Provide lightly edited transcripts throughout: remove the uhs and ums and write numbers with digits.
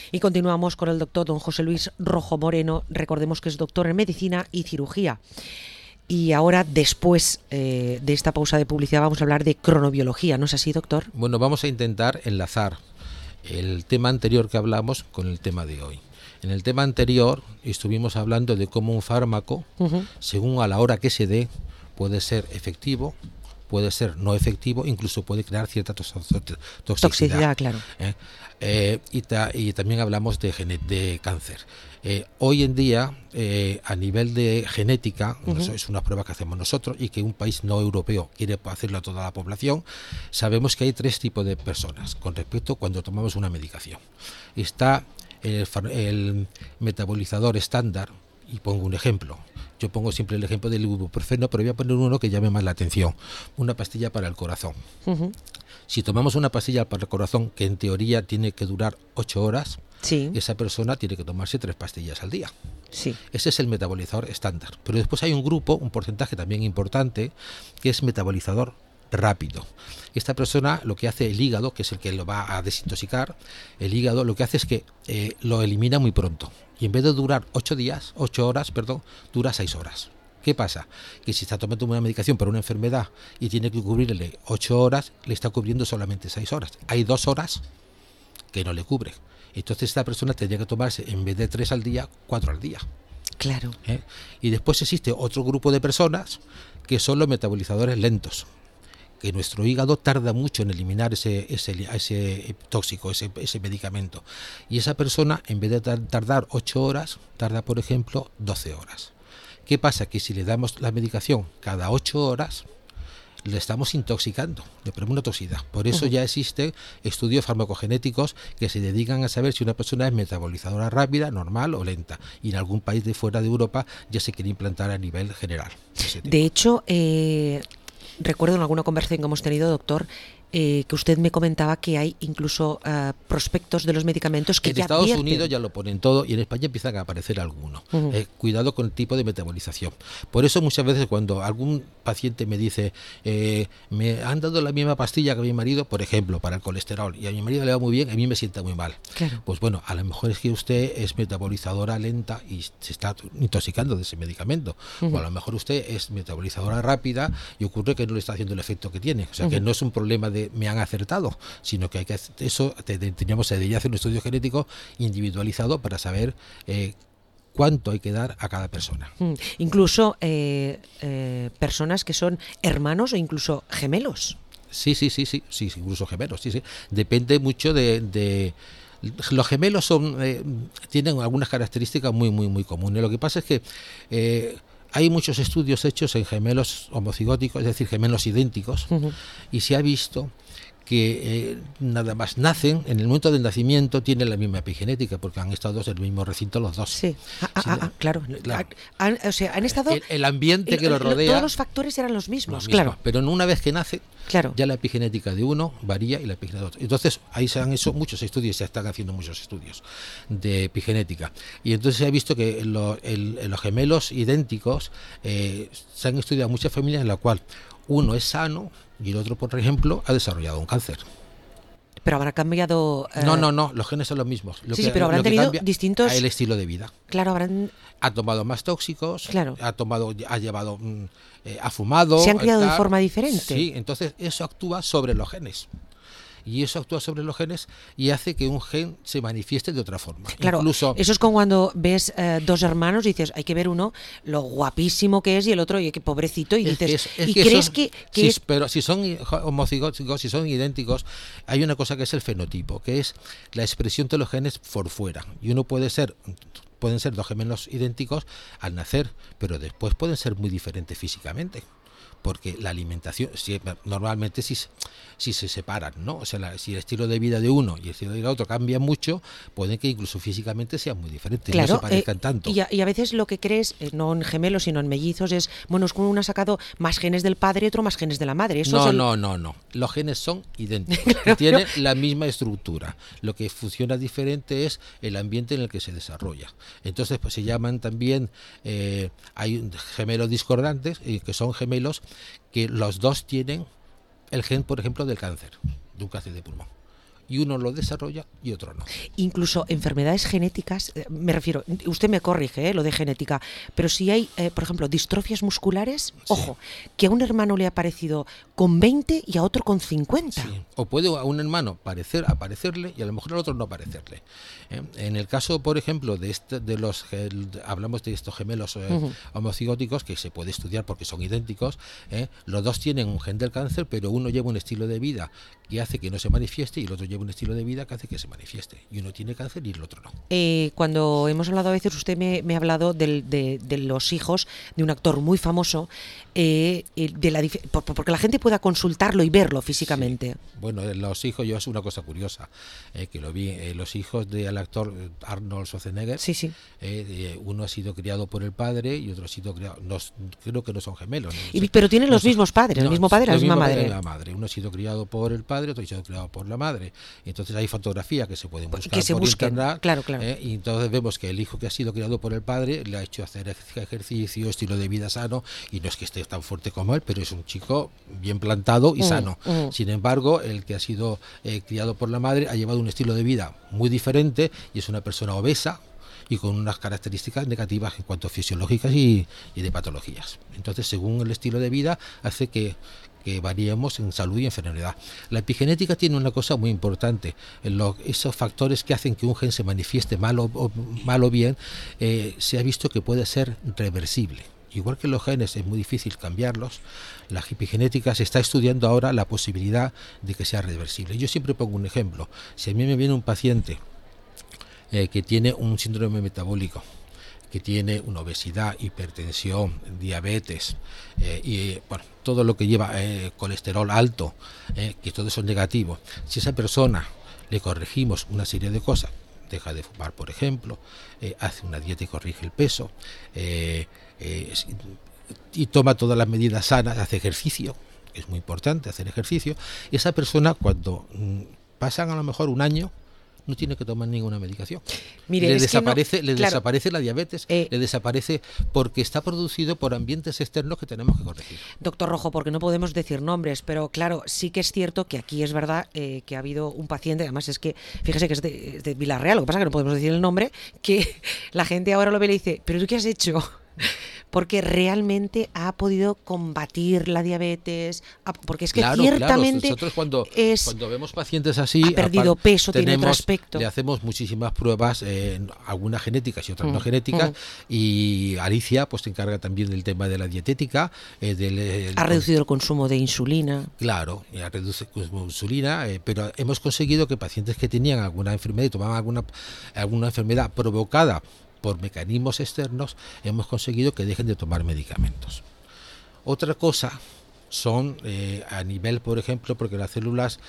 Y continuamos con el doctor don José Luis Rojo Moreno. Recordemos que es doctor en medicina y cirugía. Y ahora, después de esta pausa de publicidad, vamos a hablar de cronobiología, ¿no es así, doctor? Bueno, vamos a intentar enlazar el tema anterior que hablamos con el tema de hoy. En el tema anterior estuvimos hablando de cómo un fármaco, según a la hora que se dé, puede ser efectivo, puede ser no efectivo, incluso puede crear cierta toxicidad. Claro. Y también hablamos de cáncer. Hoy en día, a nivel de genética, eso es una prueba que hacemos nosotros y que un país no europeo quiere hacerlo a toda la población, sabemos que hay 3 tipos de personas con respecto a cuando tomamos una medicación. Está el metabolizador estándar, y pongo un ejemplo. Yo pongo siempre el ejemplo del ibuprofeno, pero voy a poner uno que llame más la atención. Una pastilla para el corazón. Si tomamos una pastilla para el corazón, que en teoría tiene que durar 8 horas, esa persona tiene que tomarse 3 pastillas al día. Ese es el metabolizador estándar. Pero después hay un grupo, un porcentaje también importante, que es metabolizador rápido. Esta persona, lo que hace el hígado, que es el que lo va a desintoxicar, el hígado lo que hace es que lo elimina muy pronto. Y en vez de durar 8 horas, dura 6 horas. ¿Qué pasa? Que si está tomando una medicación para una enfermedad y tiene que cubrirle 8 horas, le está cubriendo solamente 6 horas. Hay 2 horas que no le cubre. Entonces esta persona tendría que tomarse, en vez de 3 al día, 4 al día. Claro. Y después existe otro grupo de personas que son los metabolizadores lentos, que nuestro hígado tarda mucho en eliminar ese tóxico, ese medicamento. Y esa persona, en vez de tardar 8 horas, tarda, por ejemplo, 12 horas. ¿Qué pasa? Que si le damos la medicación cada 8 horas, le estamos intoxicando, le ponemos una toxicidad. Por eso ya existen estudios farmacogenéticos que se dedican a saber si una persona es metabolizadora rápida, normal o lenta. Y en algún país de fuera de Europa ya se quiere implantar a nivel general. De hecho, recuerdo en alguna conversación que hemos tenido, doctor, que usted me comentaba que hay incluso prospectos de los medicamentos que en ya Estados advierten. Unidos ya lo ponen todo y en España empiezan a aparecer algunos. Cuidado con el tipo de metabolización. Por eso muchas veces cuando algún paciente me dice me han dado la misma pastilla que a mi marido, por ejemplo, para el colesterol, y a mi marido le va muy bien, a mí me sienta muy mal. Claro. Pues bueno, a lo mejor es que usted es metabolizadora lenta y se está intoxicando de ese medicamento. O a lo mejor usted es metabolizadora rápida y ocurre que no le está haciendo el efecto que tiene. O sea, que no es un problema de me han acertado, sino que hay que hacer eso, debería hacer un estudio genético individualizado para saber cuánto hay que dar a cada persona. Incluso personas que son hermanos o incluso gemelos. Sí, incluso gemelos, sí. Depende mucho de los gemelos tienen algunas características muy comunes. Lo que pasa es que hay muchos estudios hechos en gemelos homocigóticos, es decir, gemelos idénticos, y se ha visto que nada más nacen, en el momento del nacimiento tienen la misma epigenética, porque han estado en el mismo recinto los dos. Sí, claro. O sea, han estado... El ambiente que los rodea... Todos los factores eran los mismos, claro. Pero una vez que nace, ya la epigenética de uno varía y la epigenética de otro. Entonces, ahí se han hecho muchos estudios, se están haciendo muchos estudios de epigenética. Y entonces se ha visto que los gemelos idénticos se han estudiado muchas familias en las cuales uno es sano y el otro, por ejemplo, ha desarrollado un cáncer. Pero habrá cambiado... No, los genes son los mismos. Pero habrán tenido distintos... El estilo de vida. Claro, habrán... Ha tomado más tóxicos, claro. Ha fumado... Se han criado de forma diferente. Sí, entonces eso actúa sobre los genes. Y eso actúa sobre los genes y hace que un gen se manifieste de otra forma. Claro, incluso, eso es como cuando ves 2 hermanos y dices, hay que ver uno lo guapísimo que es y el otro, oye, qué pobrecito, y dices, pero si son homocigóticos, si son idénticos, hay una cosa que es el fenotipo, que es la expresión de los genes por fuera. Y uno pueden ser 2 gemelos idénticos al nacer, pero después pueden ser muy diferentes físicamente. Porque la alimentación, normalmente si se separan, ¿no? O sea, si el estilo de vida de uno y el estilo de vida de otro cambia mucho, pueden que incluso físicamente sean muy diferentes, claro, no se parezcan tanto. Y a veces lo que crees, no en gemelos, sino en mellizos, es, bueno, es como uno ha sacado más genes del padre y otro más genes de la madre. Eso No. Los genes son idénticos, claro, tienen la misma estructura. Lo que funciona diferente es el ambiente en el que se desarrolla. Entonces, pues se llaman también, hay gemelos discordantes, que son gemelos que los dos tienen el gen, por ejemplo, del cáncer, de un cáncer de pulmón. y uno lo desarrolla y otro no. Incluso enfermedades genéticas, me refiero, usted me corrige, lo de genética, pero si hay, por ejemplo, distrofias musculares, sí. Ojo, que a un hermano le ha parecido con 20 y a otro con 50. Sí. O puede a un hermano aparecerle y a lo mejor al otro no aparecerle. En el caso, por ejemplo, hablamos de estos gemelos homocigóticos, que se puede estudiar porque son idénticos, los dos tienen un gen del cáncer, pero uno lleva un estilo de vida que hace que no se manifieste y el otro lleva un estilo de vida que hace que se manifieste. Y uno tiene cáncer y el otro no. Cuando hemos hablado a veces, usted me ha hablado de los hijos de un actor muy famoso, porque la gente pueda consultarlo y verlo físicamente. Sí. Bueno, los hijos, yo es una cosa curiosa, que lo vi, los hijos del actor Arnold Schwarzenegger, sí, sí. Uno ha sido criado por el padre y otro ha sido criado, creo que no son gemelos. ¿No? Pero tienen los mismos padres, el mismo padre, la misma madre. La madre. Uno ha sido criado por el padre, otro ha sido criado por la madre. Entonces hay fotografías que se pueden buscar que se por busquen, internet, claro. Y entonces vemos que el hijo que ha sido criado por el padre le ha hecho hacer ejercicio, estilo de vida sano, y no es que esté tan fuerte como él, pero es un chico bien plantado y sano. Sin embargo, el que ha sido criado por la madre ha llevado un estilo de vida muy diferente y es una persona obesa y con unas características negativas en cuanto a fisiológicas y de patologías. Entonces, según el estilo de vida, hace que variemos en salud y enfermedad. La epigenética tiene una cosa muy importante. Esos factores que hacen que un gen se manifieste mal o bien, se ha visto que puede ser reversible. Igual que los genes es muy difícil cambiarlos, la epigenética se está estudiando ahora la posibilidad de que sea reversible. Yo siempre pongo un ejemplo. Si a mí me viene un paciente que tiene un síndrome metabólico, que tiene una obesidad, hipertensión, diabetes y bueno, todo lo que lleva colesterol alto, que todo eso es negativo. Si a esa persona le corregimos una serie de cosas, deja de fumar, por ejemplo, hace una dieta y corrige el peso, y toma todas las medidas sanas, hace ejercicio, que es muy importante hacer ejercicio, esa persona cuando pasan a lo mejor un año, no tiene que tomar ninguna medicación. Mire, le desaparece la diabetes, le desaparece porque está producido por ambientes externos que tenemos que corregir. Doctor Rojo, porque no podemos decir nombres, pero claro, sí que es cierto que aquí es verdad que ha habido un paciente, además es que, fíjese que es de Villarreal, lo que pasa es que no podemos decir el nombre, que la gente ahora lo ve y le dice, ¿pero tú qué has hecho? Porque realmente ha podido combatir la diabetes, porque es que ciertamente nosotros cuando vemos pacientes así, ha perdido peso, tiene otro aspecto. Le hacemos muchísimas pruebas, algunas genéticas y otras no genéticas, y Alicia pues se encarga también del tema de la dietética. Ha reducido el consumo de insulina. Claro, ha reducido el consumo de insulina, pero hemos conseguido que pacientes que tenían alguna enfermedad y tomaban alguna enfermedad provocada por mecanismos externos, hemos conseguido que dejen de tomar medicamentos. Otra cosa son a nivel, por ejemplo, porque las células,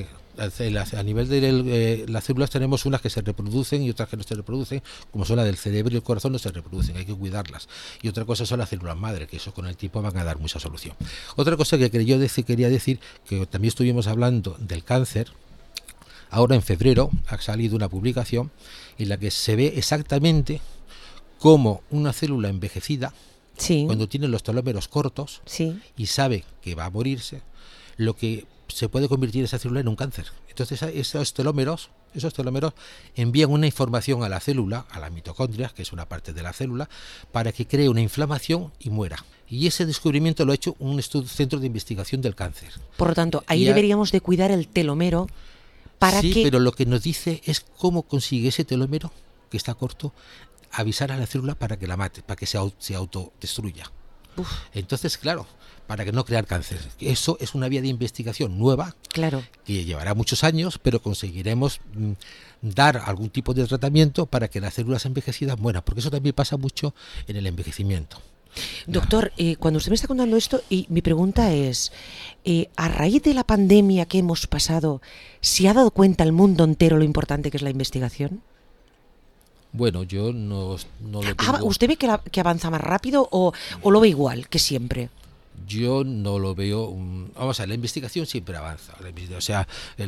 a nivel de las células tenemos unas que se reproducen y otras que no se reproducen, como son la del cerebro y el corazón, no se reproducen, hay que cuidarlas. Y otra cosa son las células madre, que eso con el tiempo van a dar mucha solución. Otra cosa que quería decir, que también estuvimos hablando del cáncer. Ahora en febrero ha salido una publicación en la que se ve exactamente cómo una célula envejecida, cuando tiene los telómeros cortos y sabe que va a morirse, lo que se puede convertir esa célula en un cáncer. Entonces esos telómeros envían una información a la célula, a la mitocondria, que es una parte de la célula, para que cree una inflamación y muera. Y ese descubrimiento lo ha hecho un centro de investigación del cáncer. Por lo tanto, ahí deberíamos de cuidar el telómero. Pero lo que nos dice es cómo consigue ese telómero, que está corto, avisar a la célula para que la mate, para que se autodestruya. Entonces, claro, para que no crear cáncer. Eso es una vía de investigación nueva, que llevará muchos años, pero conseguiremos dar algún tipo de tratamiento para que las células envejecidas mueran, porque eso también pasa mucho en el envejecimiento. Doctor, cuando usted me está contando esto, y mi pregunta es, a raíz de la pandemia que hemos pasado, ¿se ha dado cuenta el mundo entero lo importante que es la investigación? Bueno, yo no lo tengo. ¿Usted ve que avanza más rápido o lo ve igual que siempre? Yo no lo veo. Vamos a ver, la investigación siempre avanza. O sea,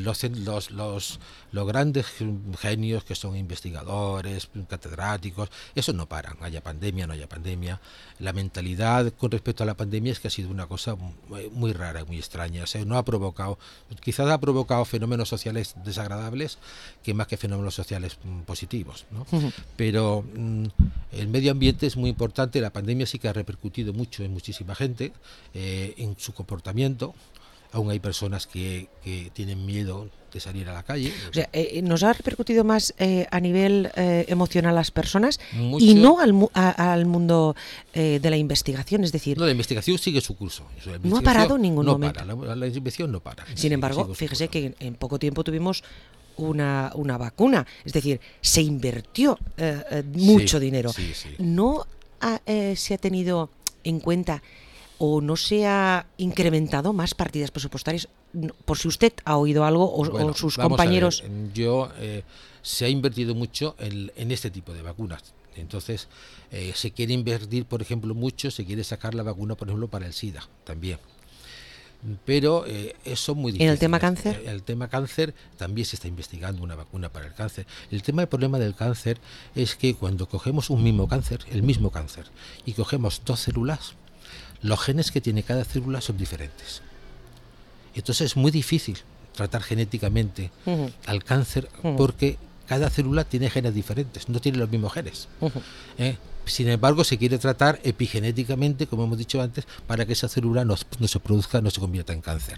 los grandes genios que son investigadores, catedráticos, eso no paran. Haya pandemia, no haya pandemia. La mentalidad con respecto a la pandemia es que ha sido una cosa muy rara, muy extraña. O sea, no ha provocado, quizás ha provocado fenómenos sociales desagradables que más que fenómenos sociales positivos, ¿no? Pero el medio ambiente es muy importante. La pandemia sí que ha repercutido mucho en muchísima gente, en su comportamiento. Aún hay personas que tienen miedo de salir a la calle. O sea, nos ha repercutido más a nivel emocional a las personas Mucho. Y no al mundo de la investigación, es decir... No, la investigación sigue su curso. No ha parado en ningún momento. La investigación no para. Sin embargo, fíjese que en poco tiempo tuvimos una vacuna, es decir, se invirtió mucho dinero. Sí, sí. ¿No se ha tenido en cuenta o no se ha incrementado más partidas presupuestarias? Por si usted ha oído algo o sus compañeros. Se ha invertido mucho en este tipo de vacunas. Entonces, se quiere invertir, por ejemplo, mucho, se quiere sacar la vacuna, por ejemplo, para el SIDA también. Pero eso es muy difícil. ¿En el tema cáncer? El tema cáncer también se está investigando una vacuna para el cáncer. El problema del cáncer es que cuando cogemos un mismo cáncer, el mismo cáncer, y cogemos dos células, los genes que tiene cada célula son diferentes. Entonces es muy difícil tratar genéticamente al cáncer porque cada célula tiene genes diferentes, no tiene los mismos genes. Sin embargo, se quiere tratar epigenéticamente, como hemos dicho antes, para que esa célula no se produzca, no se convierta en cáncer.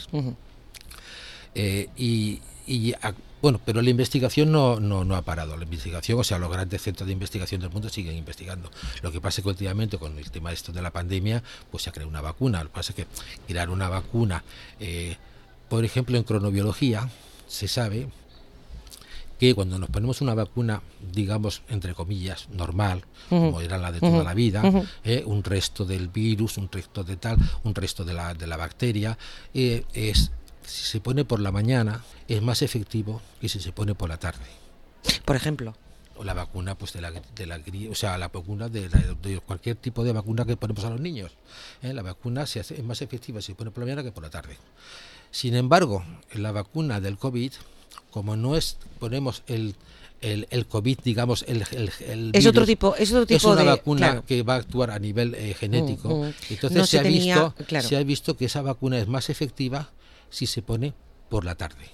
Bueno, pero la investigación no ha parado. La investigación, o sea, los grandes centros de investigación del mundo siguen investigando. Lo que pasa es que últimamente con el tema de la pandemia, pues se ha creado una vacuna. Lo que pasa es que crear una vacuna, por ejemplo, en cronobiología, se sabe que cuando nos ponemos una vacuna, digamos, entre comillas, normal, como era la de toda la vida, un resto del virus, un resto de tal, un resto de la bacteria, si se pone por la mañana es más efectivo que si se pone por la tarde. Por ejemplo. O la vacuna, pues o sea, la vacuna de cualquier tipo de vacuna que ponemos a los niños. La vacuna es más efectiva si se pone por la mañana que por la tarde. Sin embargo, en la vacuna del COVID, como no ponemos el COVID, digamos, el es virus, otro tipo es una de vacuna claro. que va a actuar a nivel genético. Entonces no se ha visto que esa vacuna es más efectiva si se pone por la tarde.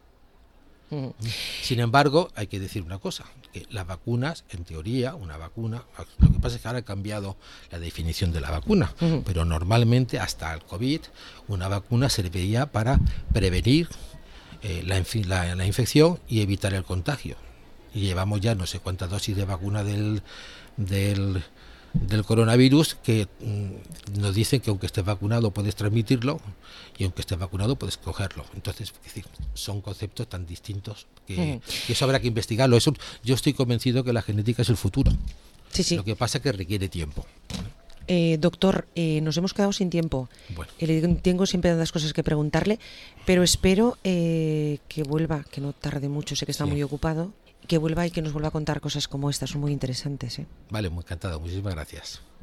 Sin embargo, hay que decir una cosa, que las vacunas, en teoría, una vacuna, lo que pasa es que ahora ha cambiado la definición de la vacuna, pero normalmente hasta el COVID, una vacuna servía para prevenir la infección y evitar el contagio. Y llevamos ya no sé cuántas dosis de vacuna del coronavirus que nos dicen que aunque estés vacunado puedes transmitirlo y aunque estés vacunado puedes cogerlo. Entonces, es decir, son conceptos tan distintos que eso habrá que investigarlo. Yo estoy convencido que la genética es el futuro. Sí. Lo que pasa es que requiere tiempo. Doctor, nos hemos quedado sin tiempo. Bueno. Tengo siempre tantas cosas que preguntarle, pero espero que vuelva, que no tarde mucho, sé que está muy ocupado, que vuelva y que nos vuelva a contar cosas como estas, son muy interesantes. Vale, muy encantado, muchísimas gracias.